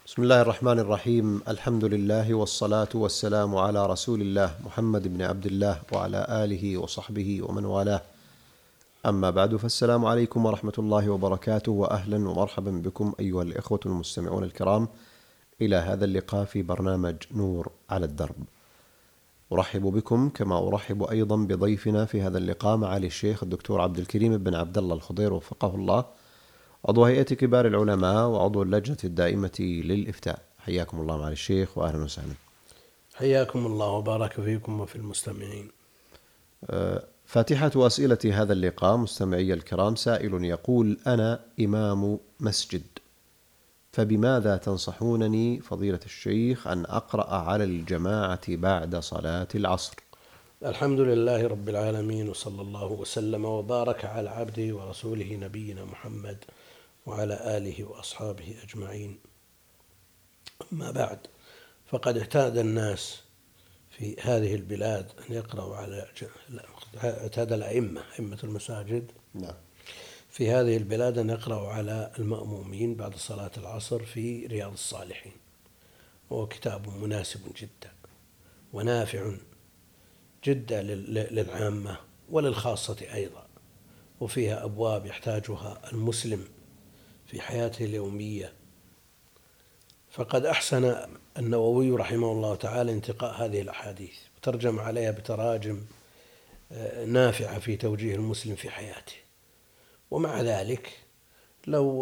بسم الله الرحمن الرحيم. الحمد لله والصلاة والسلام على رسول الله محمد بن عبد الله وعلى آله وصحبه ومن والاه. أما بعد، فالسلام عليكم ورحمة الله وبركاته، وأهلا ومرحبا بكم أيها الإخوة المستمعون الكرام إلى هذا اللقاء في برنامج نور على الدرب. أرحب بكم كما أرحب أيضا بضيفنا في هذا اللقاء معالي الشيخ الدكتور عبد الكريم بن عبد الله الخضير وفقه الله، عضو هيئة كبار العلماء وعضو اللجنة الدائمة للإفتاء. حياكم الله معالي الشيخ وأهلا وسهلا. حياكم الله وبارك فيكم وفي المستمعين. فاتحة أسئلة هذا اللقاء مستمعي الكرام، سائل يقول: أنا إمام مسجد، فبماذا تنصحونني فضيلة الشيخ أن أقرأ على الجماعة بعد صلاة العصر؟ الحمد لله رب العالمين، وصلى الله وسلم وبارك على عبده ورسوله نبينا محمد وعلى آله وأصحابه أجمعين. أما بعد، فقد اعتاد الناس في هذه البلاد أن يقرأوا اعتاد أئمة المساجد في هذه البلاد أن يقرأوا على المأمومين بعد صلاة العصر في رياض الصالحين، وهو كتاب مناسب جدا ونافع جدا للعامة وللخاصة أيضا، وفيها أبواب يحتاجها المسلم في حياته اليومية. فقد أحسن النووي رحمه الله تعالى انتقاء هذه الأحاديث وترجم عليها بتراجم نافعة في توجيه المسلم في حياته. ومع ذلك لو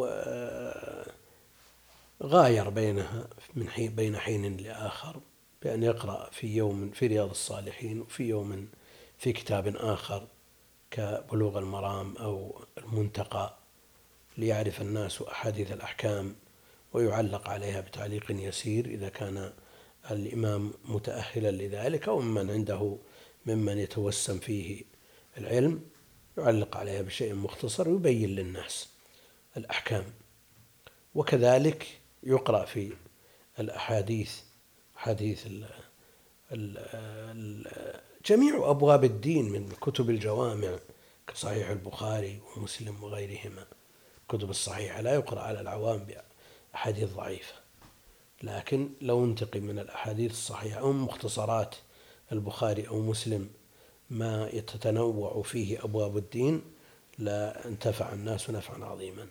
غاير بينها بين حين لآخر بأن يقرأ في يوم في رياض الصالحين وفي يوم في كتاب آخر كبلوغ المرام أو المنتقى، ليعرف الناس أحاديث الأحكام ويعلق عليها بتعليق يسير إذا كان الإمام متأهلا لذلك، أو ممن يتوسم فيه العلم يعلق عليها بشيء مختصر يبين للناس الأحكام. وكذلك يقرأ في الأحاديث جميع أبواب الدين من كتب الجوامع كصحيح البخاري ومسلم وغيرهما. كتب الصحيحة لا يقرأ على العوام بأحاديث ضعيفة، لكن لو انتقي من الأحاديث الصحيحة أو مختصرات البخاري أو مسلم ما يتتنوع فيه أبواب الدين لا انتفع الناس نفعا عظيما.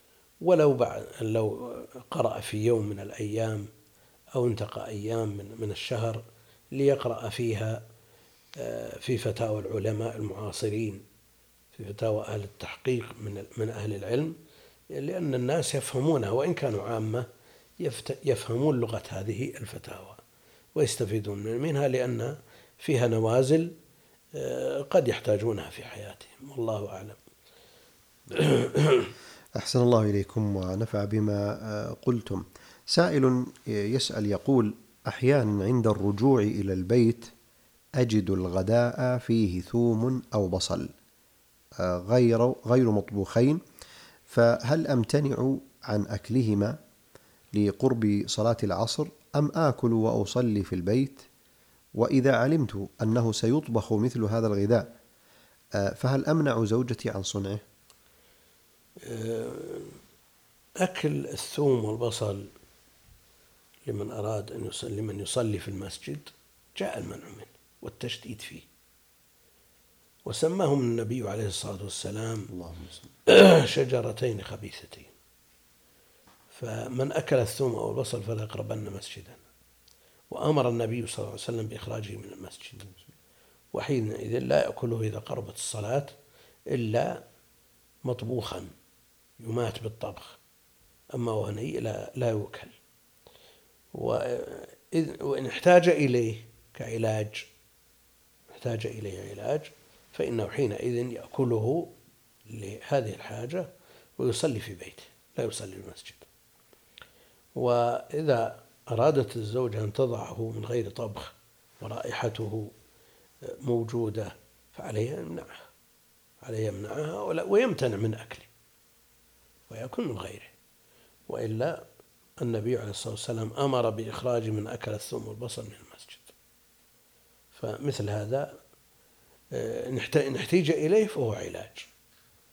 لو قرأ في يوم من الأيام أو انتقى أيام من الشهر ليقرأ فيها في فتاوى العلماء المعاصرين، في فتاوى أهل التحقيق من أهل العلم، لأن الناس يفهمونها وإن كانوا عامة يفهمون لغة هذه الفتاوى ويستفيدون منها، لأن فيها نوازل قد يحتاجونها في حياتهم، والله أعلم. أحسن الله إليكم ونفع بما قلتم. سائل يسأل يقول: أحيانا عند الرجوع إلى البيت أجد الغداء فيه ثوم أو بصل غير مطبوخين، فهل أمتنع عن أكلهما لقرب صلاة العصر أم آكل وأصلي في البيت؟ وإذا علمت أنه سيطبخ مثل هذا الغذاء فهل أمنع زوجتي عن صنعه؟ أكل الثوم والبصل لمن يصلي في المسجد جاء المنع منه والتشديد فيه، وسماهم النبي عليه الصلاة والسلام شجرتين خبيثتين، فمن أكل الثوم أو البصل فلا يقربن مسجدا، وأمر النبي صلى الله عليه وسلم بإخراجه من المسجد، وحينئذ لا يأكله إذا قربت الصلاة إلا مطبوخا يمات بالطبخ، أما وهني لا يوكل. وإن احتاج إليه كعلاج فإنه حينئذ يأكله لهذه الحاجة ويصلي في بيته لا يصلي في المسجد. وإذا أرادت الزوجة أن تضعه من غير طبخ ورائحته موجودة فعليها يمنعها ويمتنع من أكله ويأكل من غيره. وإلا النبي عليه الصلاة والسلام أمر بإخراج من أكل الثوم والبصل من المسجد، فمثل هذا إن احتيج إليه فهو علاج،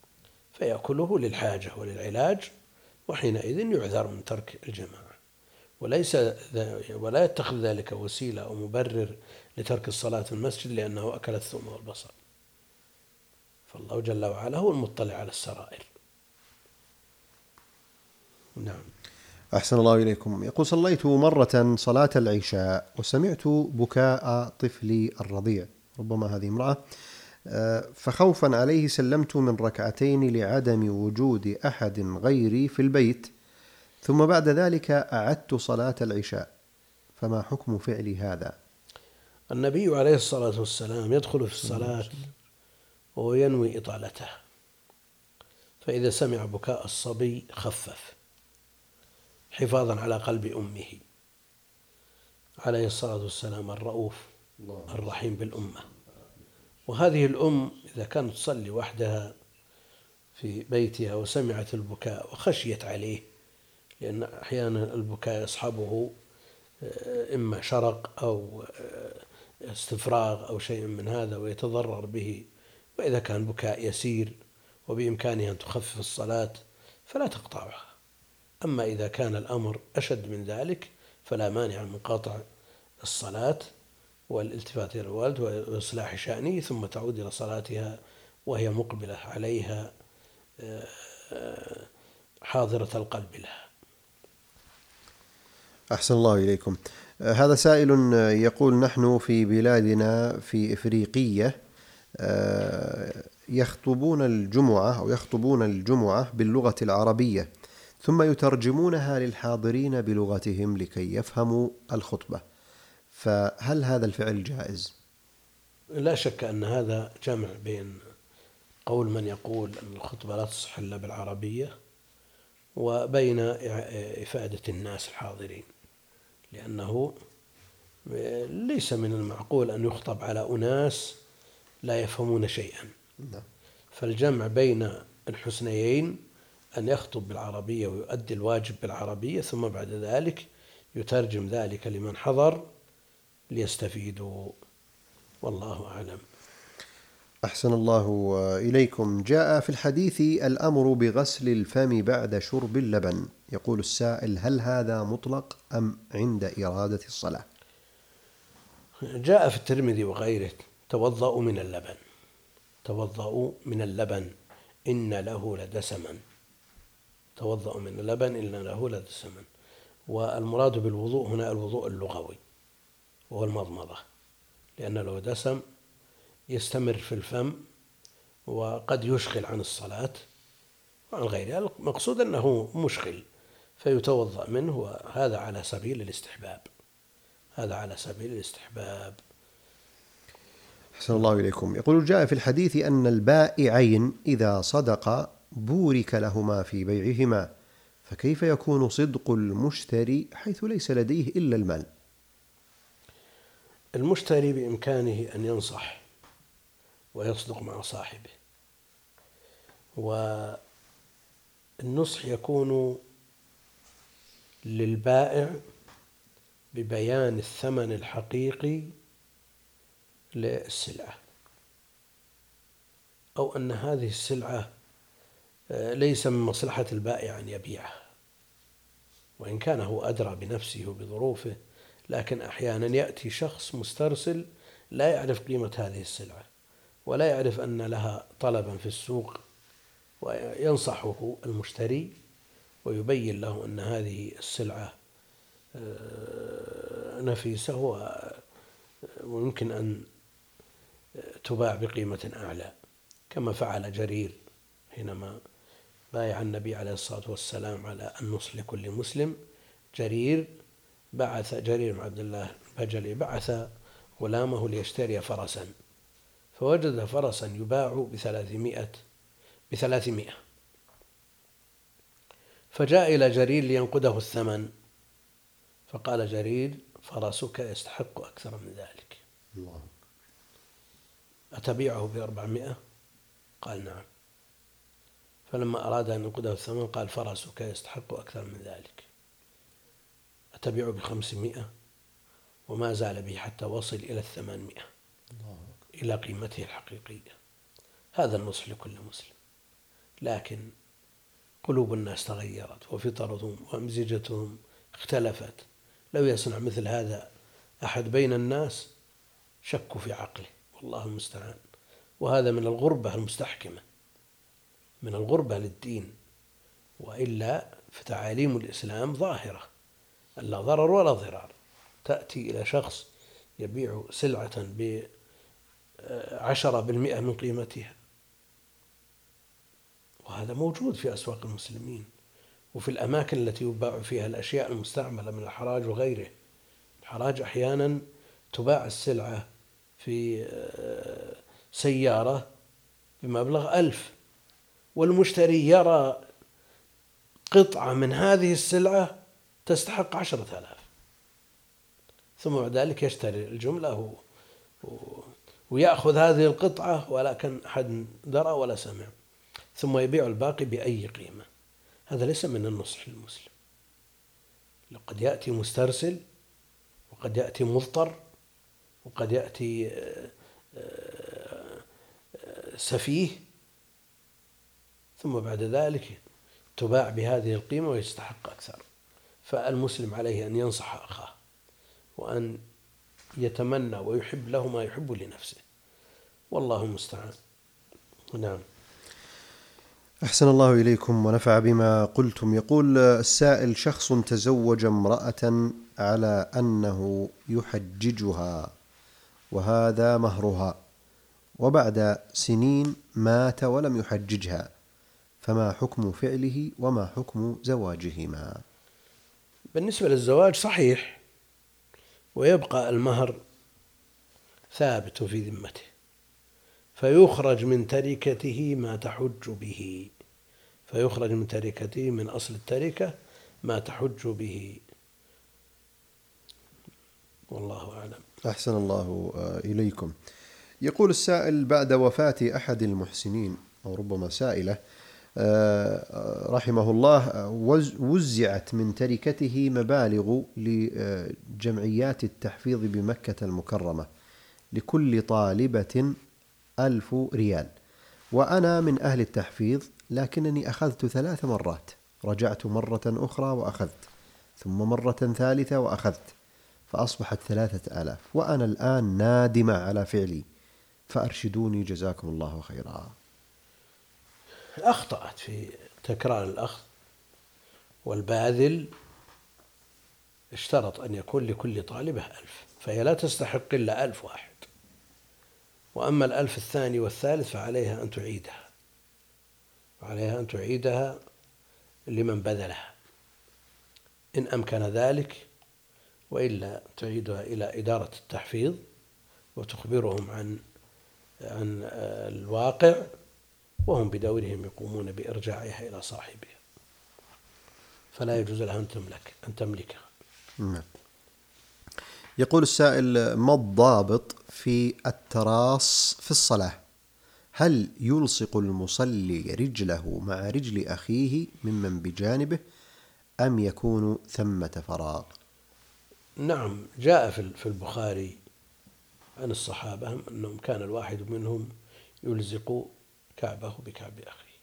فيأكله للحاجة وللعلاج، وحينئذ يعذر من ترك الجماعة. ولا يتخذ ذلك وسيلة أو مبرر لترك الصلاة في المسجد لأنه أكل الثوم والبصل. فالله جل وعلا هو المطلع على السرائر. نعم. أحسن الله إليكم. يقول: صليت مرة صلاة العشاء وسمعت بكاء طفلي الرضيع، ربما هذه امرأة، فخوفا عليه سلمت من ركعتين لعدم وجود أحد غيري في البيت، ثم بعد ذلك أعدت صلاة العشاء، فما حكم فعلي هذا؟ النبي عليه الصلاة والسلام يدخل في الصلاة وهو ينوي إطالته، فإذا سمع بكاء الصبي خفف حفاظا على قلب أمه عليه الصلاة والسلام الرؤوف الرحيم بالأمة. وهذه الأم إذا كانت تصلي وحدها في بيتها وسمعت البكاء وخشيت عليه، لأن أحيانا البكاء يصحبه إما شرق أو استفراغ أو شيء من هذا ويتضرر به، وإذا كان بكاء يسير وبإمكانها أن تخفف الصلاة فلا تقطعها. أما إذا كان الأمر أشد من ذلك فلا مانع من قطع الصلاة والالتفات إلى الوالد وإصلاح شأنه، ثم تعود إلى صلاتها وهي مقبلة عليها حاضرة القلب لها. أحسن الله إليكم. هذا سائل يقول: نحن في بلادنا في إفريقية يخطبون الجمعة باللغة العربية، ثم يترجمونها للحاضرين بلغتهم لكي يفهموا الخطبة، فهل هذا الفعل جائز؟ لا شك أن هذا جمع بين قول من يقول أن الخطبة لا تصح إلا بالعربية وبين إفادة الناس الحاضرين، لأنه ليس من المعقول أن يخطب على أناس لا يفهمون شيئا. فالجمع بين الحسنيين أن يخطب بالعربية ويؤدي الواجب بالعربية، ثم بعد ذلك يترجم ذلك لمن حضر ليستفيدوا، والله أعلم. أحسن الله إليكم. جاء في الحديث الأمر بغسل الفم بعد شرب اللبن. يقول السائل: هل هذا مطلق أم عند إرادة الصلاة؟ جاء في الترمذي وغيره: توضأوا من اللبن إن له لدسما. توضأوا من اللبن إن له لدسما. والمراد بالوضوء هنا الوضوء اللغوي وهو المضمضة، لأن له دسم يستمر في الفم وقد يشغل عن الصلاة وعن غيرها. المقصود أنه مشغل فيتوضأ منه، وهذا على سبيل الاستحباب. أحسن الله إليكم. يقول: جاء في الحديث أن البائعين إذا صدقا بورك لهما في بيعهما، فكيف يكون صدق المشتري حيث ليس لديه إلا المال؟ المشتري بإمكانه أن ينصح ويصدق مع صاحبه، والنصح يكون للبائع ببيان الثمن الحقيقي للسلعة، أو أن هذه السلعة ليس من مصلحة البائع أن يبيعها، وإن كان هو أدرى بنفسه وبظروفه، لكن أحيانا يأتي شخص مسترسل لا يعرف قيمة هذه السلعة ولا يعرف أن لها طلبا في السوق، وينصحه المشتري ويبين له أن هذه السلعة نفيسة ويمكن أن تباع بقيمة أعلى، كما فعل جرير حينما بايع النبي عليه الصلاة والسلام على النصح لكل مسلم. جرير بن عبد الله البجلي بعث غلامه ليشتري فرسا، فوجد فرسا يباع ب300، فجاء إلى جرير لينقده الثمن، فقال جرير: فرسك يستحق أكثر من ذلك، أتبيعه ب400؟ قال: نعم. فلما أراد أن ينقده الثمن قال: فرسك يستحق أكثر من ذلك، أتبيعه ب500؟ وما زال به حتى وصل إلى 800 إلى قيمته الحقيقية. هذا النصح لكل مسلم، لكن قلوب الناس تغيرت وفطرتهم وأمزجتهم اختلفت، لو يصنع مثل هذا أحد بين الناس شكوا في عقله، والله المستعان. وهذا من الغربة المستحكمة، من الغربة للدين، وإلا فتعاليم الإسلام ظاهرة، لا ضرر ولا ضرار. تأتي إلى شخص يبيع سلعة ب10% من قيمتها، وهذا موجود في أسواق المسلمين وفي الأماكن التي يباع فيها الأشياء المستعملة من الحراج وغيره. الحراج أحيانا تباع السلعة في سيارة بمبلغ 1000، والمشتري يرى قطعة من هذه السلعة تستحق 10,000، ثم بعد ذلك يشتري الجملة ويأخذ هذه القطعة ولكن أحد درى ولا سمع، ثم يبيع الباقي بأي قيمة. هذا ليس من النصح للمسلم. قد يأتي مسترسل، وقد يأتي مضطر، وقد يأتي سفيه، ثم بعد ذلك تباع بهذه القيمة ويستحق أكثر. فالمسلم عليه أن ينصح أخاه، وأن يتمنى ويحب له ما يحب لنفسه، والله المستعان. نعم. أحسن الله إليكم ونفع بما قلتم. يقول السائل: شخص تزوج امرأة على أنه يحججها وهذا مهرها، وبعد سنين مات ولم يحججها، فما حكم فعله وما حكم زواجهما؟ بالنسبة للزواج صحيح، ويبقى المهر ثابت في ذمته، فيخرج من تركته ما تحج به، فيخرج من تركته من أصل التركة ما تحج به، والله أعلم. أحسن الله إليكم. يقول السائل: بعد وفاة أحد المحسنين أو ربما سائلة رحمه الله، وزعت من تركته مبالغ لجمعيات التحفيظ بمكة المكرمة لكل طالبة 1000 ريال، وأنا من أهل التحفيظ، لكنني أخذت 3 مرات، رجعت مرة أخرى وأخذت، ثم مرة ثالثة وأخذت، فأصبحت 3000، وأنا الآن نادمة على فعلي، فأرشدوني جزاكم الله خيرا. أخطأت في تكرار الأخذ، والباذل اشترط أن يكون لكل طالبة 1000، فهي لا تستحق إلا 1000 واحد، وأما 1000 الثاني والثالث فعليها أن تعيدها لمن بذلها إن أمكن ذلك، وإلا تعيدها إلى إدارة التحفيظ وتخبرهم عن الواقع، وهم بدورهم يقومون بإرجاعها إلى صاحبها، فلا يجوز لها أن تملكها. يقول السائل: ما الضابط في التراص في الصلاة؟ هل يلصق المصلي رجله مع رجل أخيه ممن بجانبه، أم يكون ثمة فراغ؟ نعم، جاء في البخاري عن الصحابة أنهم كان الواحد منهم يلزق كعبه بكعب أخيه،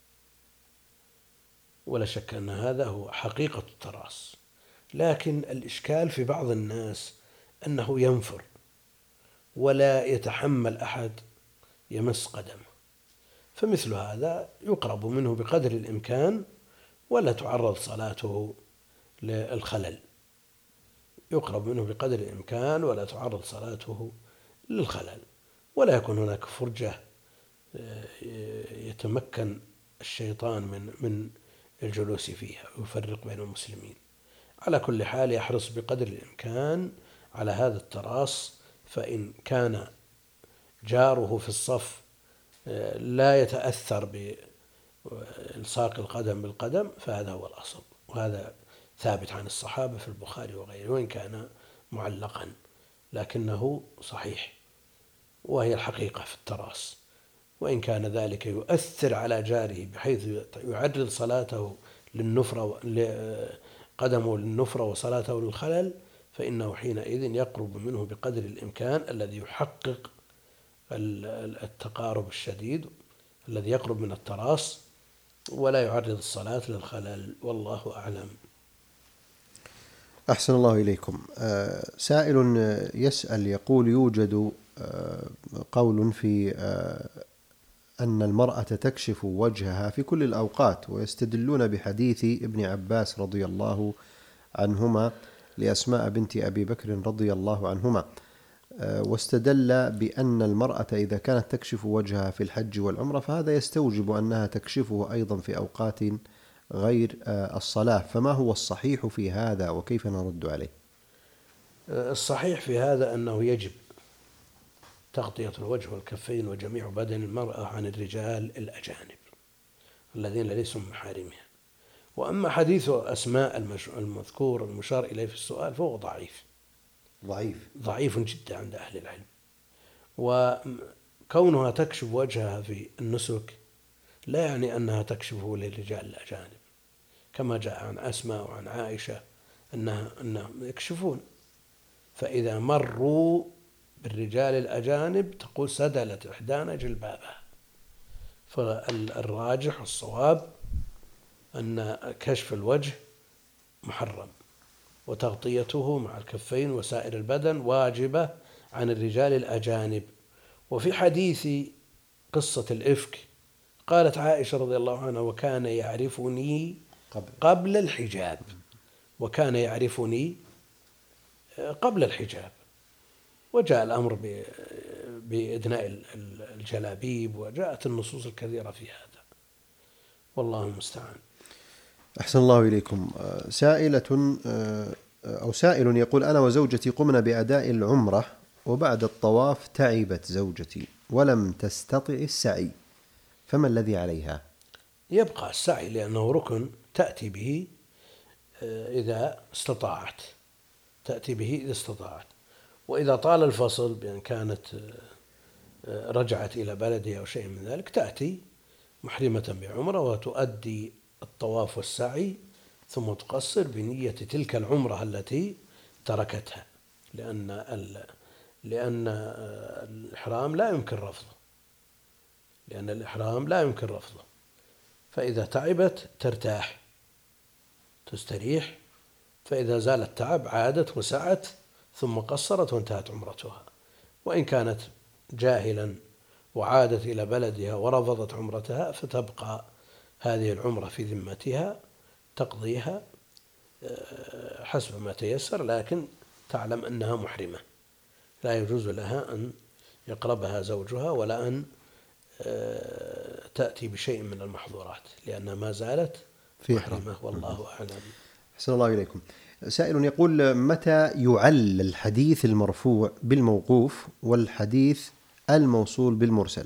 ولا شك أن هذا هو حقيقة التراص. لكن الإشكال في بعض الناس أنه ينفر ولا يتحمل أحد يمس قدمه، فمثل هذا يقرب منه بقدر الإمكان ولا تعرض صلاته للخلل، ولا يكون هناك فرجة يتمكن الشيطان من الجلوس فيها ويفرق بين المسلمين. على كل حال يحرص بقدر الإمكان على هذا التراص، فإن كان جاره في الصف لا يتأثر بإلصاق القدم بالقدم فهذا هو الأصل، وهذا ثابت عن الصحابة في البخاري وغيره، وإن كان معلقا لكنه صحيح، وهي الحقيقة في التراص. وإن كان ذلك يؤثر على جاره بحيث يعرض صلاته قدمه للنفرة وصلاته للخلل، فإنه حينئذ يقرب منه بقدر الإمكان الذي يحقق التقارب الشديد الذي يقرب من التراص، ولا يعرض الصلاة للخلل، والله أعلم. أحسن الله إليكم. سائل يسأل يقول: يوجد قول في أن المرأة تكشف وجهها في كل الأوقات، ويستدلون بحديث ابن عباس رضي الله عنهما لأسماء بنت أبي بكر رضي الله عنهما، واستدل بأن المرأة إذا كانت تكشف وجهها في الحج والعمرة فهذا يستوجب أنها تكشفه أيضا في أوقات غير الصلاة، فما هو الصحيح في هذا وكيف نرد عليه؟ الصحيح في هذا أنه يجب تغطية الوجه والكفين وجميع بدن المرأة عن الرجال الأجانب الذين ليسوا من محارمها. وأما حديث أسماء المذكور المشار إليه في السؤال فهو ضعيف جدا عند أهل العلم. وكونها تكشف وجهها في النسك لا يعني أنها تكشفه للرجال الأجانب، كما جاء عن أسماء وعن عائشة أنهم يكشفون، فإذا مروا بالرجال الأجانب تقول سدلت إحدانا جلبابها. فالراجح الصواب أن كشف الوجه محرم، وتغطيته مع الكفين وسائر البدن واجبة عن الرجال الأجانب. وفي حديث قصة الإفك قالت عائشة رضي الله عنها: وكان يعرفني قبل الحجاب، وكان يعرفني قبل الحجاب. وجاء الأمر بإدناء الجلابيب، وجاءت النصوص الكثيرة في هذا، والله المستعان. أحسن الله إليكم. سائل يقول: أنا وزوجتي قمنا بأداء العمرة، وبعد الطواف تعبت زوجتي ولم تستطع السعي، فما الذي عليها؟ يبقى السعي لأنه ركن تأتي به إذا استطاعت، وإذا طال الفصل بأن كانت رجعت إلى بلدها أو شيء من ذلك تأتي محرمة بعمرة وتؤدي الطواف والسعي، ثم تقصر بنية تلك العمرة التي تركتها، لأن الإحرام لا يمكن رفضه، فإذا تعبت تستريح، فإذا زال التعب عادت وسعت ثم قصرت وانتهت عمرتها. وإن كانت جاهلا وعادت إلى بلدها ورفضت عمرتها فتبقى هذه العمرة في ذمتها تقضيها حسب ما تيسر، لكن تعلم أنها محرمة، لا يجوز لها أن يقربها زوجها ولا أن تأتي بشيء من المحظورات، لأنها ما زالت محرمة، والله أعلم. أحسن الله إليكم. سائل يقول: متى يعل الحديث المرفوع بالموقوف والحديث الموصول بالمرسل؟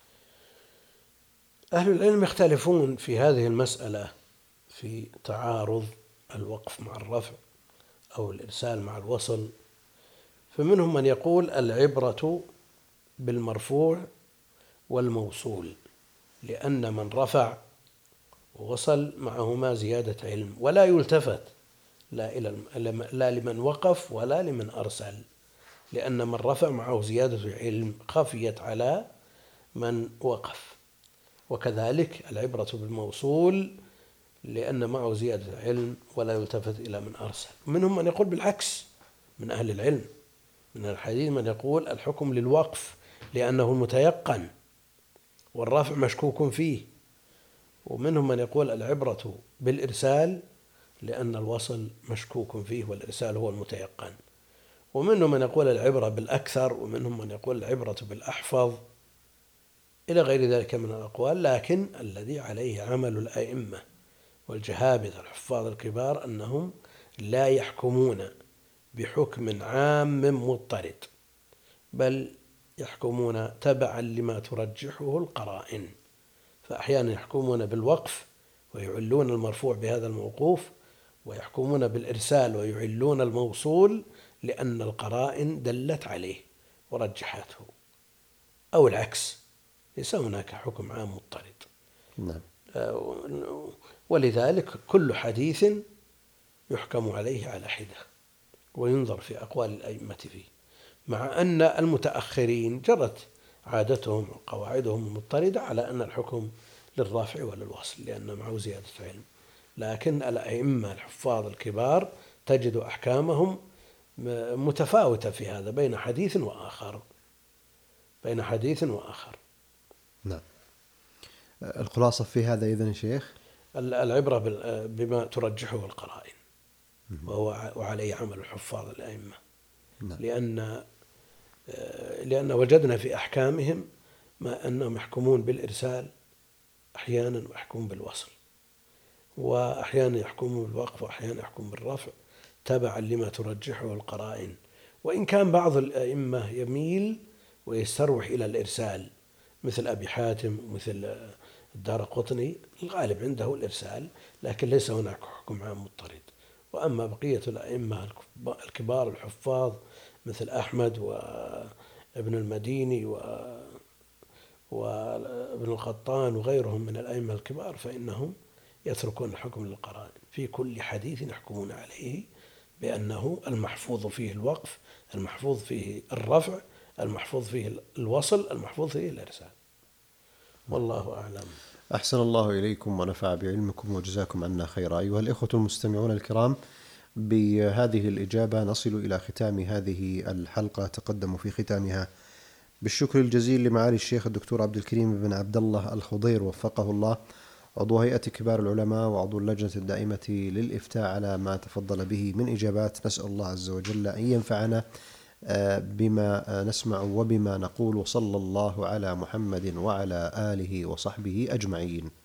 أهل العلم يختلفون في هذه المسألة في تعارض الوقف مع الرفع أو الإرسال مع الوصل. فمنهم من يقول العبرة بالمرفوع والموصول، لأن من رفع ووصل معهما زيادة علم، ولا يلتفت لا لمن وقف ولا لمن أرسل، لأن من رفع معه زيادة علم خفيت على من وقف. وكذلك العبرة بالموصول لأن معه زيادة علم ولا يلتفت إلى من أرسل. منهم من يقول بالعكس من أهل العلم من الحديث، من يقول الحكم للوقف لأنه المتيقن والرفع مشكوك فيه. ومنهم من يقول العبرة بالإرسال لأن الوصل مشكوك فيه والإرسال هو المتيقن. ومنهم من يقول العبرة بالأكثر، ومنهم من يقول العبرة بالأحفظ، إلى غير ذلك من الأقوال. لكن الذي عليه عمل الأئمة والجهابذة الحفاظ الكبار أنهم لا يحكمون بحكم عام مضطرد، بل يحكمون تبعا لما ترجحه القرائن. فأحيانا يحكمون بالوقف ويعلون المرفوع بهذا الموقوف، ويحكمون بالإرسال ويعلون الموصول لأن القرائن دلت عليه ورجحته، أو العكس، ليس هناك حكم عام مضطرد. نعم. ولذلك كل حديث يحكم عليه على حدة وينظر في أقوال الأئمة فيه، مع أن المتأخرين جرت عادتهم وقواعدهم المضطردة على أن الحكم للرافع وللوصل لأن معه زيادة علم. لكن الأئمة الحفاظ الكبار تجد أحكامهم متفاوتة في هذا بين حديث وآخر. نعم. الخلاصة في هذا إذن يا شيخ العبرة بما ترجحه القرائن، وعليه عمل الحفاظ الأئمة. نعم. لأن وجدنا في أحكامهم ما أنهم يحكمون بالإرسال أحيانا، ويحكمون بالوصل، وأحيانا يحكمون بالوقف، وأحيانا يحكمون بالرفع تبعا لما ترجحه القرائن. وإن كان بعض الأئمة يميل ويستروح إلى الإرسال مثل أبي حاتم ومثل الدارقطني، الغالب عنده الإرسال، لكن ليس هناك حكم عام مضطرد. وأما بقية الأئمة الكبار الحفاظ مثل أحمد وابن المديني وابن القطان وغيرهم من الأئمة الكبار، فإنهم يتركون الحكم للقرائن في كل حديث يحكمون عليه بأنه المحفوظ فيه الوقف، المحفوظ فيه الرفع، المحفوظ فيه الوصل، المحفوظ فيه الإرسال. والله أعلم. أحسن الله إليكم ونفع بعلمكم وجزاكم عنا خيرا. أيها الإخوة المستمعون الكرام، بهذه الإجابة نصل إلى ختام هذه الحلقة. تقدم في ختامها بالشكر الجزيل لمعالي الشيخ الدكتور عبد الكريم بن عبد الله الخضير وفقه الله، عضو هيئة كبار العلماء وعضو اللجنة الدائمة للإفتاء، على ما تفضل به من إجابات. نسأل الله عز وجل أن ينفعنا بما نسمع وبما نقول، وصلى الله على محمد وعلى آله وصحبه أجمعين.